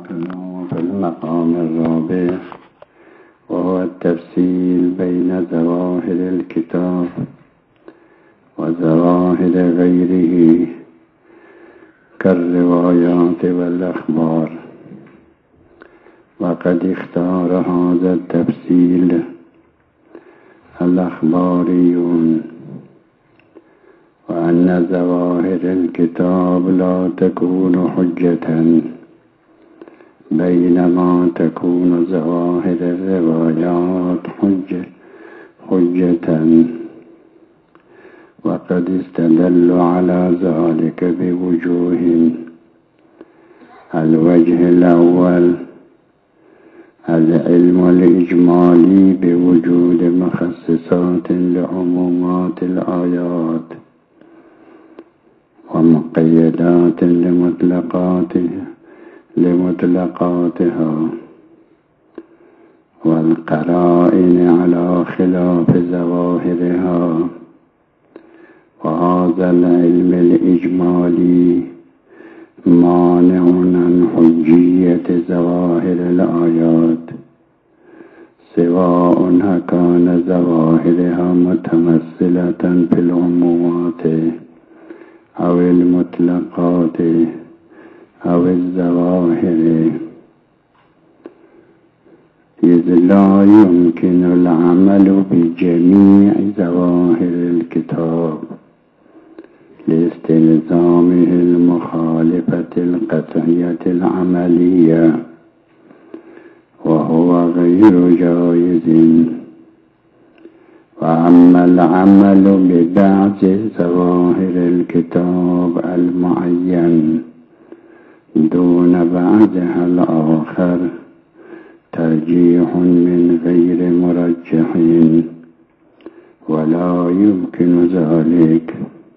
ذكرناه في المقام الرابع، وهو التفصيل بين ظواهر الكتاب وظواهر غيره كالروايات والأخبار. وقد اختار هذا التفصيل الأخباريون، وأن ظواهر الكتاب لا تكون حجة، بينما تكون ظواهر الروايات حجة. وقد استدلوا على ذلك بوجوه. الوجه الأول العلم الإجمالي بوجود مخصصات لعمومات الآيات ومقيدات لمطلقاتها والقرائن على خلاف ظواهرها. وهذا العلم الإجمالي مانع عن حجية ظواهر الآيات، سواء كان ظواهرها متمثلة في العمومات أو المطلقات أو الظواهر، إذ لا يمكن العمل بجميع ظواهر الكتاب لاستلزامه المخالفة القطعية العملية، وهو غير جائز. وأما العمل ببعض ظواهر الكتاب المعين دون بعضها الآخر ترجيح من غير مرجح، ولا يمكن ذلك.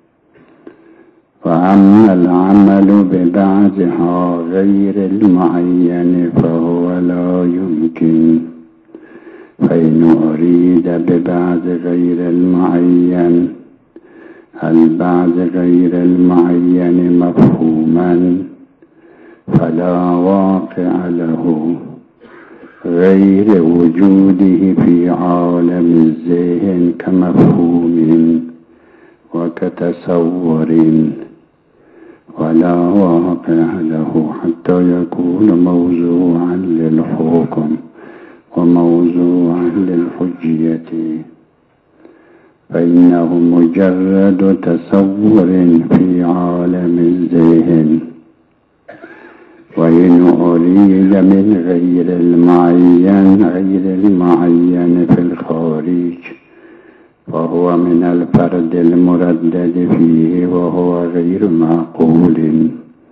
وأما العمل ببعضها غير المعين فهو لا يمكن، فإن أريد ببعض غير المعين البعض غير المعين مفهوما فلا واقع له غير وجوده في عالم الذهن كمفهوم وكتصور، ولا واقع له حتى يكون موضوعا للحكم وموضوعا للحجية، فإنه مجرد تصور في عالم الذهن. وإن أريد من غير المعين في الخارج فهو من الفرد المردد فيه، وهو غير معقول،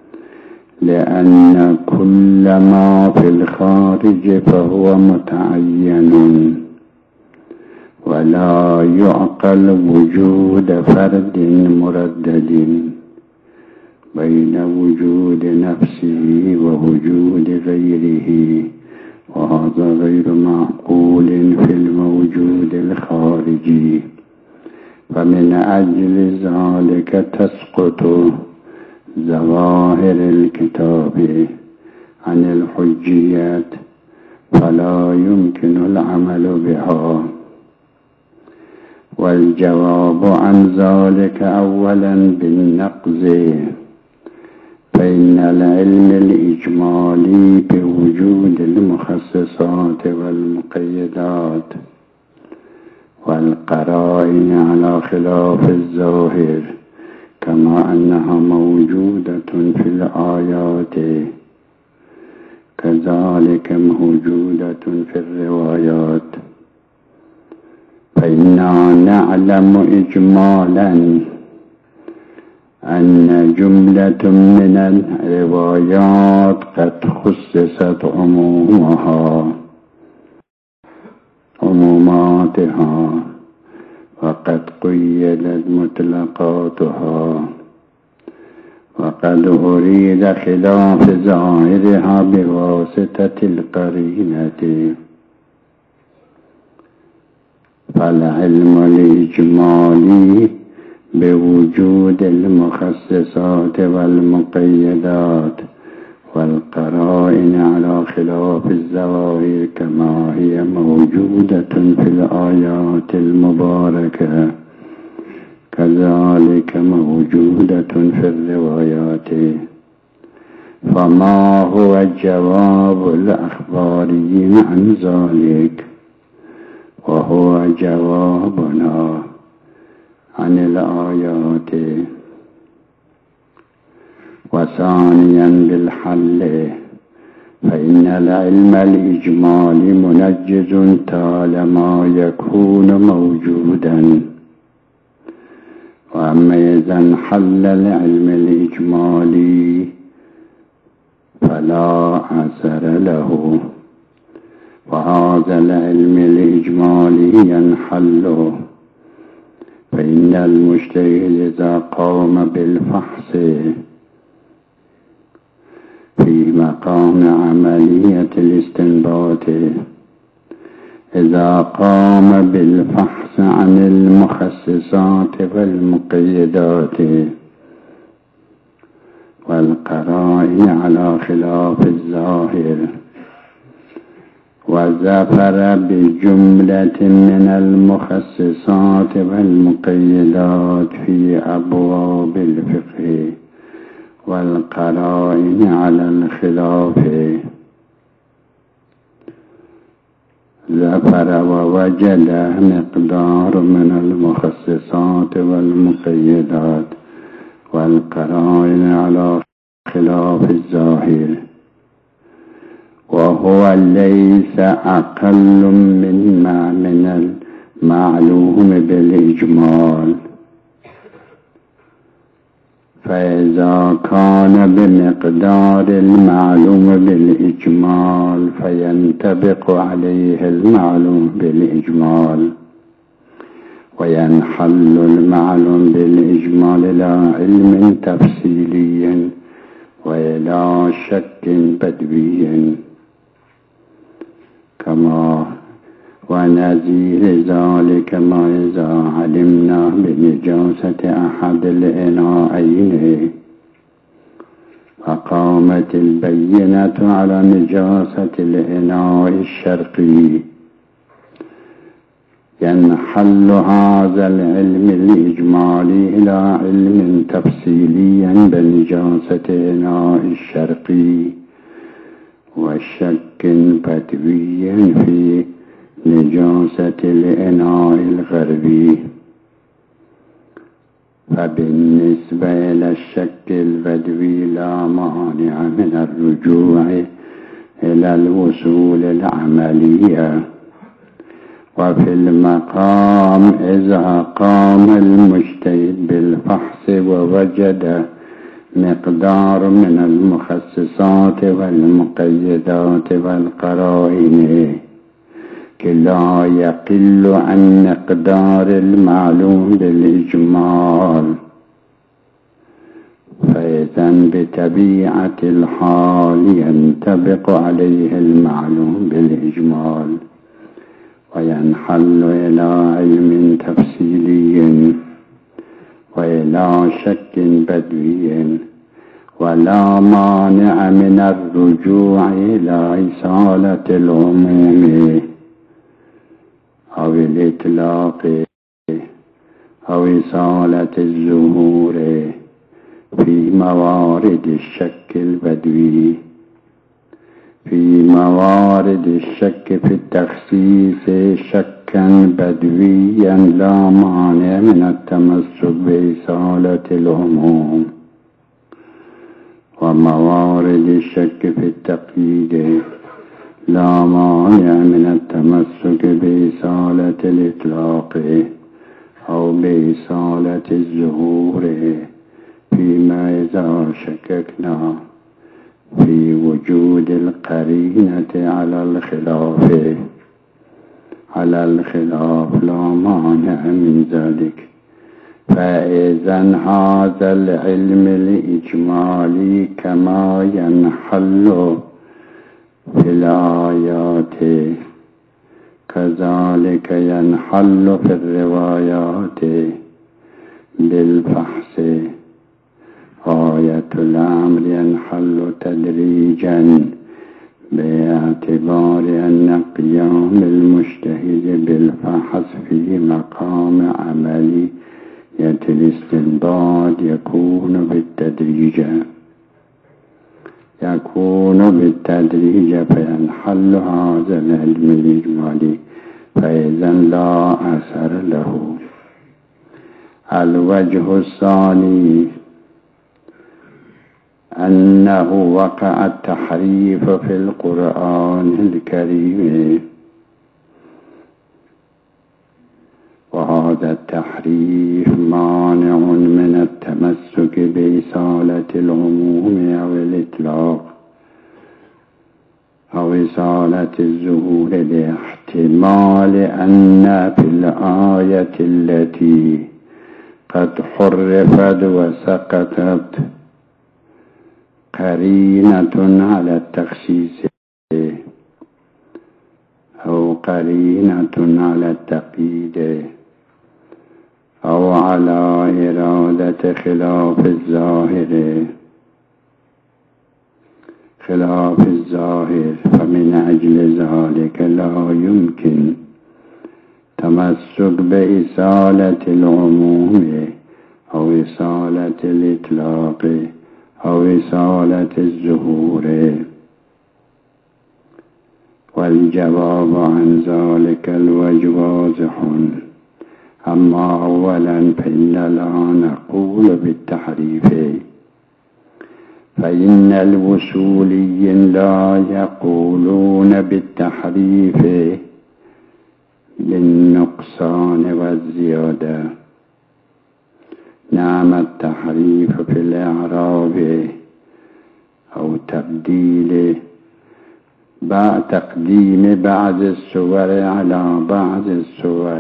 لأن كل ما في الخارج فهو متعين، ولا يعقل وجود فرد مردد بين وجود نفسه ووجود غيره، وهذا غير معقول في الموجود الخارجي. فمن أجل ذلك تسقط ظواهر الكتاب عن الحجيات، فلا يمكن العمل بها. والجواب عن ذلك أولا بالنقض، فإن العلم الإجمالي بوجود المخصصات والمقيدات والقرائن على خلاف الظاهر كما أنها موجودة في الآيات كذلك موجودة في الروايات. فإننا نعلم إجمالا أن جملة من الروايات قد خصصت عموماتها وقد قيدت مطلقاتها، وقد أريد خلاف ظاهرها بواسطة القرينة. فالعلم الإجمالي بوجود المخصصات والمقيدات والقرائن على خلاف الظواهر كما هي موجودة في الآيات المباركة كذلك موجودة في الروايات. فما هو جواب الأخباريين عن ذلك؟ وهو جوابنا عن الآيات. وثانيا بالحل، فإن العلم الإجمالي منجز طالما يكون موجودا، وأما إذا انحل العلم الإجمالي فلا أثر له، وهذا العلم الإجمالي ينحل. فإن المجتهد إذا قام بالفحص في مقام عملية الاستنباط، إذا قام بالفحص عن المخصصات والمقيدات والقرائن على خلاف الظاهر، وظفر بجملة من المخصصات والمقيدات في أبواب الفقه والقرائن على الخلاف، ظفر ووجد مقدار من المخصصات والمقيدات والقرائن على خلاف الظاهر، وهو ليس أقل مما من المعلوم بالإجمال. فإذا كان بمقدار المعلوم بالإجمال فينطبق عليه المعلوم بالإجمال، وينحل المعلوم بالإجمال إلى علم تفصيلي وإلى شك بدوي، كما ونظير ذلك ما إذا علمنا بنجاسة أحد الإناءين فقامت البينة على نجاسة الإناء الشرقي، ينحل هذا العلم الإجمالي إلى علم تفصيلي بنجاسة إناء الشرقي وشك بدوي في نجاسة الإناء الغربي. فبالنسبة إلى الشك البدوي لا مانع من الرجوع إلى الوصول العملية. وفي المقام إذا قام المجتهد بالفحص ووجد مقدار من المخصصات والمقيدات والقرائن لا يقل عن مقدار المعلوم بالإجمال، فإذن بطبيعة الحال ينطبق عليه المعلوم بالإجمال وينحل إلى علم تفصيلي وإلى شك بدوي، ولا مانع من الرجوع إلى إصالة العموم أو الإطلاق أو إصالة الظهور في موارد الشك البدوي. في موارد الشك في التخصيص شكا بدويا لا مانع من التمسك بإصالة العموم، وموارد الشك في التقييد لا مانع من التمسك بإصالة الإطلاق أو بإصالة الظهور فيما إذا شككنا في وجود القرينة على الخلاف لا مانع من ذلك. فإذا هذا العلم الإجمالي كما ينحل في الآيات كذلك ينحل في الروايات بالفحص، غاية الأمر ينحل تدريجا باعتبار أن قيام المجتهد بالفحص في مقام عملية الاستنباط يكون بالتدريج فينحل هذا العلم الإجمالي فإذا لا أثر له. الوجه الثاني أنه وقع التحريف في القرآن الكريم، وهذا التحريف مانع من التمسك بإصالة العموم أو الإطلاق أو إصالة الظهور، لاحتمال أن في الآية التي قد حرفت وسقطت قرينة على التخصيص أو قرينة على التقييد أو على إرادة خلاف الظاهر، فمن أجل ذلك لا يمكن تمسك بإصالة العموم أو إصالة الإطلاق أو إصالة الظهور. والجواب عن ذلك الوجه واضح. أما أولا فإننا لا نقول بالتحريف، فإن الوصوليين لا يقولون بالتحريف بالنقصان والزيادة. نعم التحريف في الإعراب أو تبديل تقديم بعض الصور على بعض الصور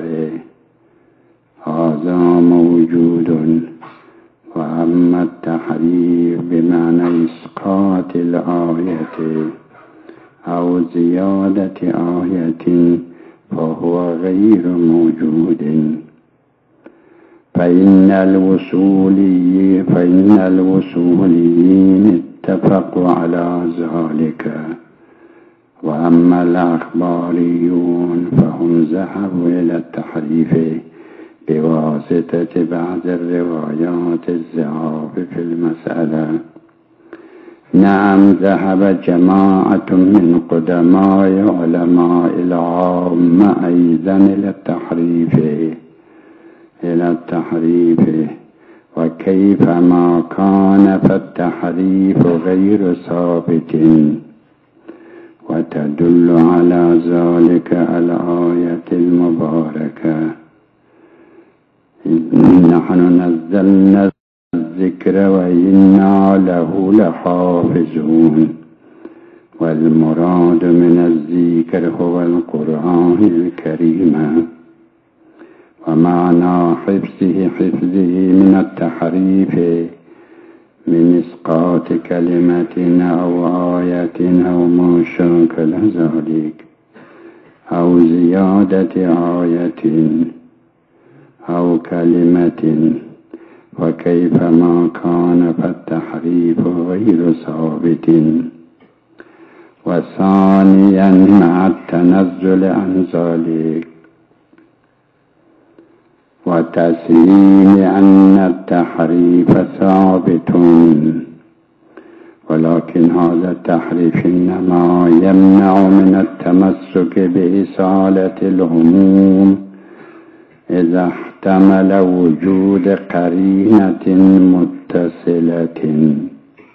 هذا موجود، وأما التحريف بمعنى إسقاط الآية أو زيادة آية فهو غير موجود. فإن الوصوليين اتفقوا على ذلك، وأما الأخباريون فهم ذهبوا إلى التحريف بواسطة بعض الروايات الزعاف في المسألة. نعم ذهب جماعة من قدماء علماء العامة أيضا إلى التحريف، وكيفما كان فالتحريف غير ثابت، وتدل على ذلك الآية المباركة: نحن نزلنا الذكر وإنا له لحافظون. والمراد من الذكر هو القرآن الكريم، ومعنى حفظه من التحريف من إسقاط كلمة أو آية أو ما شاكل ذلك، أو زيادة آية أو كلمة، وكيفما كان فالتحريف غير ثابت. وثانيا مع التنزل عن ذلك وتسليم أن التحريف ثابت، ولكن هذا التحريف إنما يمنع من التمسك بإصالة العموم إذا احتمل وجود قرينة متصلة،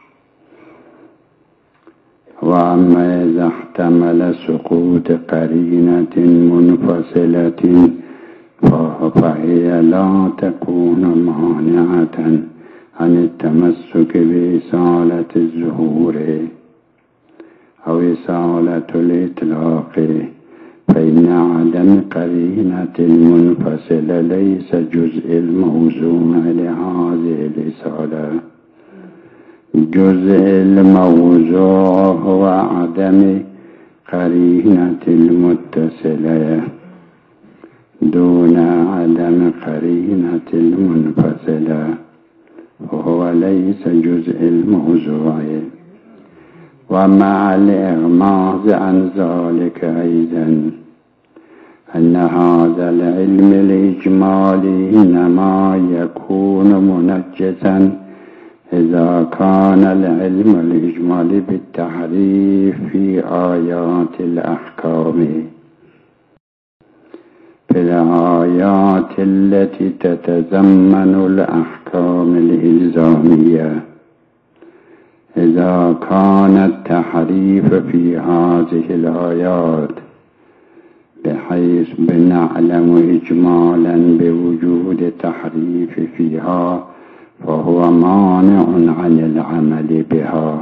وأما إذا احتمل سقوط قرينة منفصلة فهي لا تكون مانعة عن التمسك بإصالة الظهور أو إصالة الإطلاق، فإن عدم قرينة المنفصلة ليس جزء الموضوع لهذه الإصالة. جزء الموضوع هو عدم قرينة المتصلة دون عدم قرينة المنفصلة، وهو ليس جزء الموضوع. ومع الإغماض عن ذلك أيضا أن هذا العلم الإجمالي إنما يكون منجزا إذا كان العلم الإجمالي بالتحريف في آيات الأحكام، في الآيات التي تتضمن الأحكام الإلزامية. إذا كان التحريف في هذه الآيات بحيث بنعلم إجمالا بوجود تحريف فيها فهو مانع عن العمل بها.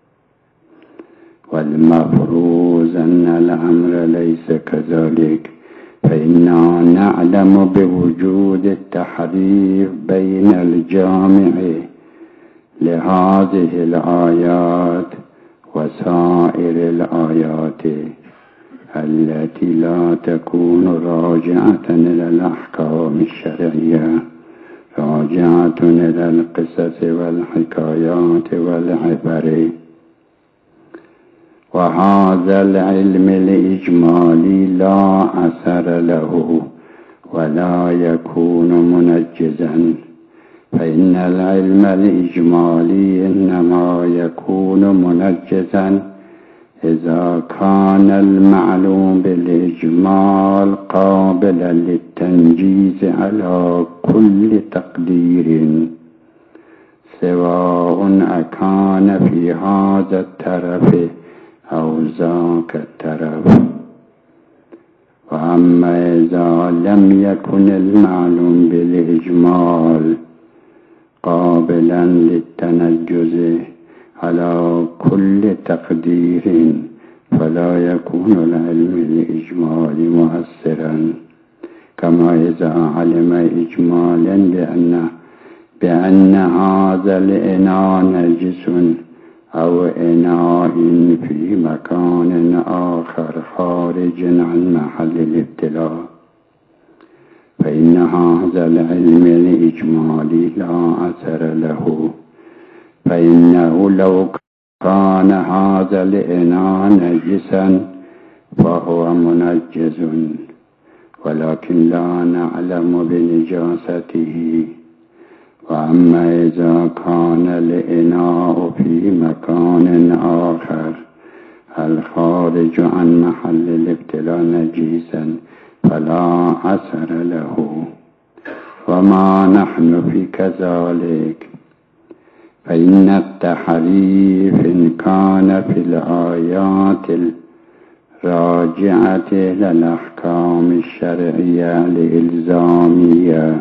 والمفروض أن الأمر ليس كذلك، فإننا نعلم بوجود التحريف بين الجامع لهذه الآيات وسائر الآيات التي لا تكون راجعة إلى الأحكام الشرعية، راجعة إلى القصص والحكايات والعبر. وهذا العلم الإجمالي لا أثر له ولا يكون منجزا، فإن العلم الإجمالي إنما يكون منجزا إذا كان المعلوم بالإجمال قابلا للتنجيز على كل تقدير، سواء أكان في هذا الطرف أو ذاك الطرف. وأما إذا لم يكن المعلوم بالإجمال قابلا للتنجز على كل تقدير فلا يكون العلم الإجمالي مؤثرا، كما إذا علم إجمالا بأن هذا الإناء نجس أو إناء في مكان آخر خارج عن محل الابتلاء، فإن هذا العلم الإجمالي لا أثر له، فإنه لو كان هذا الإناء نجسا فهو منجز، ولكن لا نعلم بنجاسته. وأما إذا كان الإناء في مكان آخر الخارج عن محل الابتلاء نجيسا فلا أثر له. وما نحن في كذلك، فإن التحريف إن كان في الآيات الراجعة إلى الأحكام الشرعية الإلزامية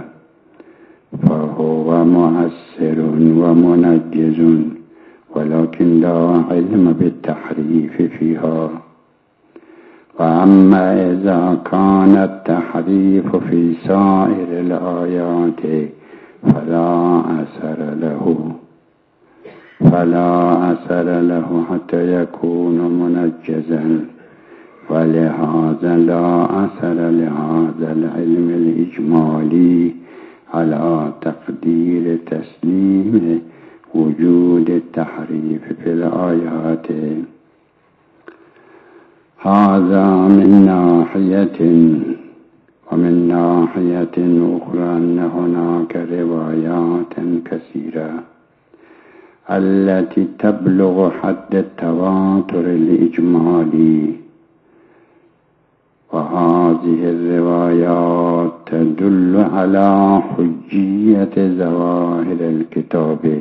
فهو مؤثر ومنجز، ولكن لا علم بالتحريف فيها. وأما إذا كان التحريف في سائر الآيات فلا أثر له حتى يكون منجزا، ولهذا لا أثر لهذا العلم الإجمالي على تقدير تسليم وجود التحريف في الآيات. هذا من ناحية. ومن ناحية أخرى أن هناك روايات كثيرة التي تبلغ حد التواتر الإجمالي، وهذه الروايات تدل على حجية ظواهر الكتاب.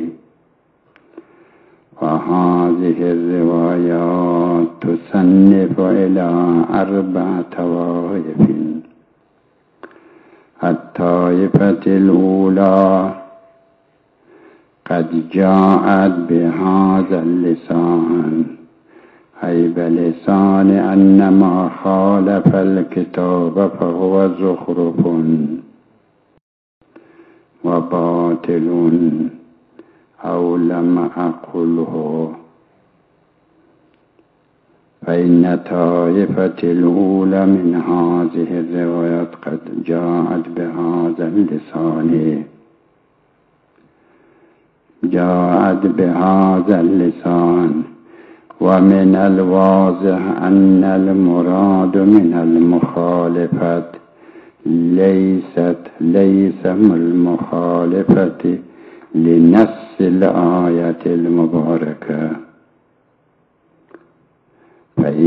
وهذه الروايات تصنف إلى 4 طوائف. الطائفة الأولى قد جاءت بهذا اللسان، أي بلسان أن ما خالف الكتاب فهو زخرف وباطل، أو لم أقله. فإن طائفة الأولى من هذه الروايات قد جاءت بهذا اللسان، جاءت بهذا اللسان. ومن الواضح أن المراد من المخالفة ليس المخالفة لنص الآية المباركة،